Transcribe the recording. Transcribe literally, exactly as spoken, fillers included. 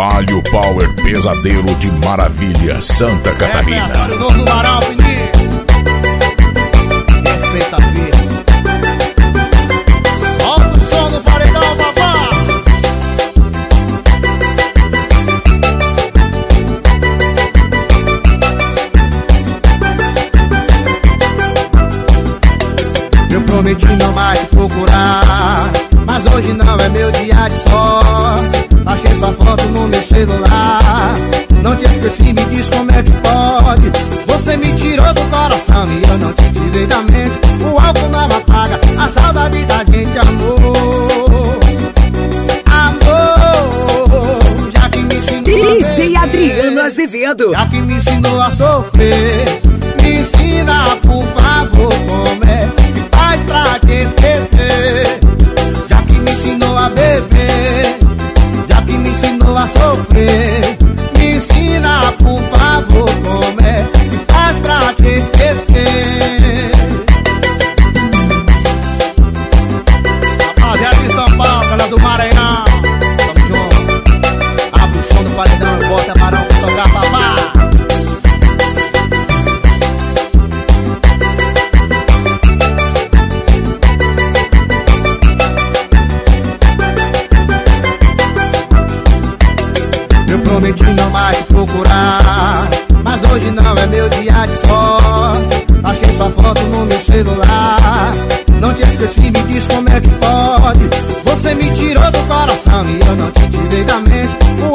Palio Power Pesadelo de Maravilha, Santa Catarina. É, é, novo varal, menino. Respeita a filha. Solta o som do paredão, papá. Eu prometi não mais te procurar, mas hoje não é meu dia de sorte. Achei sua foto no meu celular, não te esqueci, me diz como é que pode. Você me tirou do coração e eu não te tirei da mente. O álcool não apaga a saudade da gente, amor. Amor, já que me ensinou D J Adriano Azevedo, já que me ensinou a sofrer, me ensina por favor como é que faz pra te esquecer. Já que me ensinou a beber, já que me ensinou a sofrer, me ensina por favor como é que faz pra te esquecer. Rapaziada de São Paulo, galera do Maranhão, tamo junto. Abre o som do paredão e bota Barão pra tocar, papá. Eu prometi não mais te procurar, mas hoje não é meu dia de sorte. Achei sua foto no meu celular, não te esqueci, me diz como é que pode. Você me tirou do coração e eu não te tirei da mente.